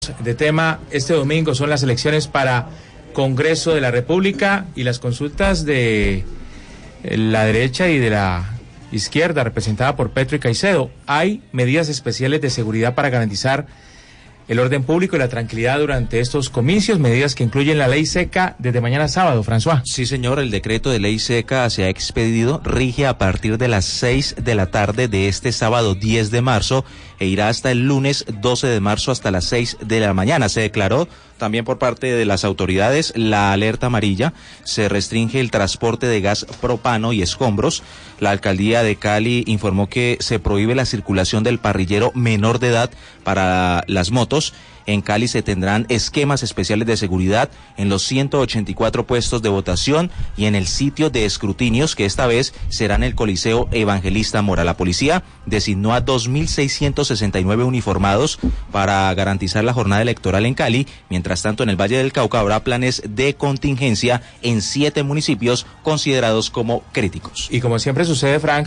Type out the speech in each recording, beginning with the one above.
De tema, este domingo son las elecciones para Congreso de la República y las consultas de la derecha y de la izquierda, representada por Petro y Caicedo. Hay medidas especiales de seguridad para garantizar el orden público y la tranquilidad durante estos comicios, medidas que incluyen la ley seca desde mañana sábado, François. Sí, señor, el decreto de ley seca se ha expedido, rige a partir de las 6 de la tarde de este sábado 10 de marzo e irá hasta el lunes 12 de marzo hasta las 6 de la mañana. Se declaró también por parte de las autoridades la alerta amarilla, se restringe el transporte de gas propano y escombros. La alcaldía de Cali informó que se prohíbe la circulación del parrillero menor de edad para las motos. En Cali se tendrán esquemas especiales de seguridad en los 184 puestos de votación y en el sitio de escrutinios, que esta vez será en el Coliseo Evangelista Mora. La policía designó a 2.669 uniformados para garantizar la jornada electoral en Cali. Mientras tanto, en el Valle del Cauca habrá planes de contingencia en 7 municipios considerados como críticos. Y como siempre sucede, Frank,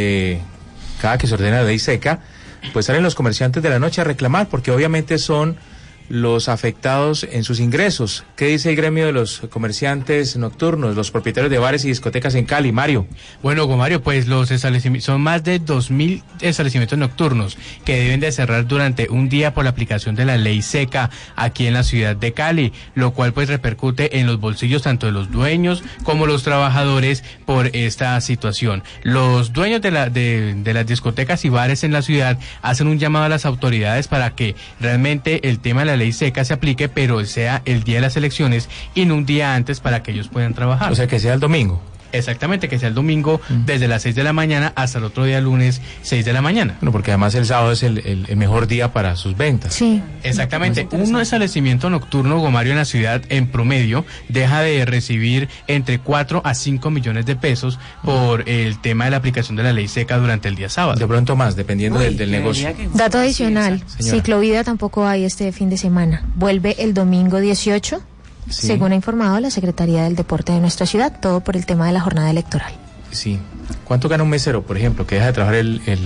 cada que se ordena la ley seca, pues salen los comerciantes de la noche a reclamar, porque obviamente son los afectados en sus ingresos. ¿Qué dice el gremio de los comerciantes nocturnos, los propietarios de bares y discotecas en Cali, Mario? Bueno, Mario, pues los establecimientos, son más de 2.000 establecimientos nocturnos que deben de cerrar durante un día por la aplicación de la ley seca aquí en la ciudad de Cali, lo cual pues repercute en los bolsillos tanto de los dueños como los trabajadores por esta situación. Los dueños de las discotecas y bares en la ciudad hacen un llamado a las autoridades para que realmente el tema de la ley seca se aplique, pero sea el día de las elecciones y no un día antes para que ellos puedan trabajar. O sea, que sea el domingo. Exactamente, que sea el domingo desde las 6 de la mañana hasta el otro día lunes 6 de la mañana. Bueno, porque además el sábado es el mejor día para sus ventas. Sí. Exactamente. Un establecimiento nocturno, Gomario, en la ciudad, en promedio, deja de recibir entre 4 a 5 millones de pesos por el tema de la aplicación de la ley seca durante el día sábado. De pronto más, dependiendo del negocio. Dato adicional, Señora. ciclovida tampoco hay este fin de semana. Vuelve el domingo 18. Sí. Según ha informado la Secretaría del Deporte de nuestra ciudad, todo por el tema de la jornada electoral. Sí. ¿Cuánto gana un mesero, por ejemplo, que deja de trabajar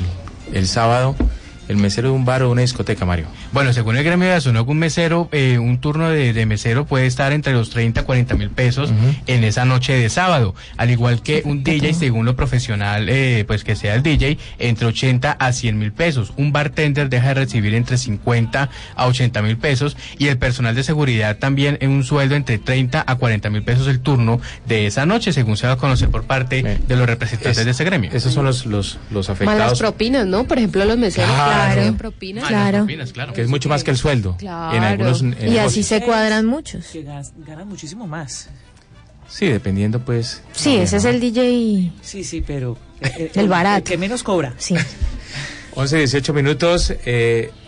el sábado, el mesero de un bar o de una discoteca, Mario? Bueno, según el gremio de Azunoc, un mesero, un turno de mesero puede estar entre los 30 a 40 mil pesos en esa noche de sábado, al igual que un DJ, según lo profesional, pues que sea el DJ, entre 80 a 100 mil pesos. Un bartender deja de recibir entre 50 a 80 mil pesos y el personal de seguridad también en un sueldo entre 30 a 40 mil pesos el turno de esa noche, según se va a conocer por parte de los representantes de ese gremio. Esos son los afectados. Más las propinas, ¿no? Por ejemplo, los meseros reciben propinas. Claro. Que es mucho más que el sueldo. Claro. En algunos Y así se cuadran muchos. Que ganan muchísimo más. Sí, dependiendo pues. Sí, ese es el DJ. Sí, pero el barato. El que menos cobra. Sí. 11, 18 minutos.